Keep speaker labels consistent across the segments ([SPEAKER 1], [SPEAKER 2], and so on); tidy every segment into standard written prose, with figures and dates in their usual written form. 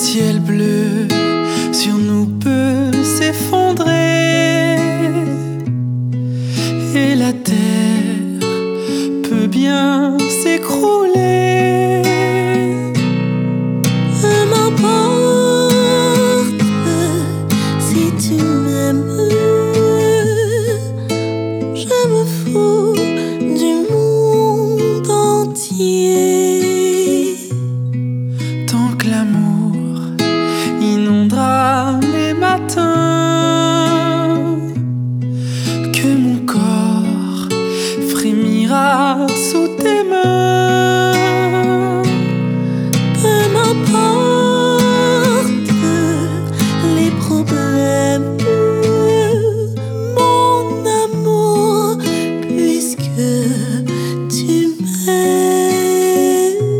[SPEAKER 1] ciel bleu sur nous peut s'effondrer et la terre peut bien s'écrouler.
[SPEAKER 2] Peu m'importe si tu m'aimes, je me fous du monde entier.
[SPEAKER 1] Tant que l'amour inondera les matins, que mon corps frémira sous tes mains.
[SPEAKER 2] Peu m'importe les problèmes, mon amour, puisque tu m'aimes.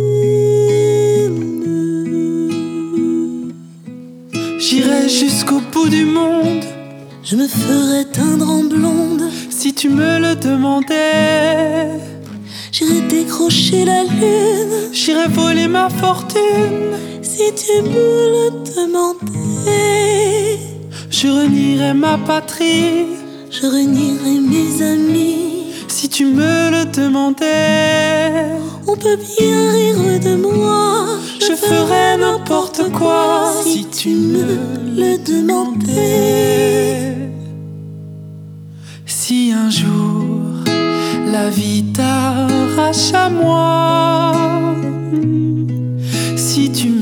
[SPEAKER 1] J'irai jusqu'au bout du monde
[SPEAKER 2] Je me ferais teindre en blonde
[SPEAKER 1] si tu me le demandais.
[SPEAKER 2] J'irais décrocher la lune
[SPEAKER 1] J'irai voler ma fortune
[SPEAKER 2] si tu me le demandais.
[SPEAKER 1] je renierai ma patrie
[SPEAKER 2] Je renierais mes amis.
[SPEAKER 1] si tu me le demandais.
[SPEAKER 2] On peut bien rire de moi,
[SPEAKER 1] Je ferais n'importe quoi si tu me
[SPEAKER 2] le demandais.
[SPEAKER 1] Si un jour la vie t'arrache à moi, si tu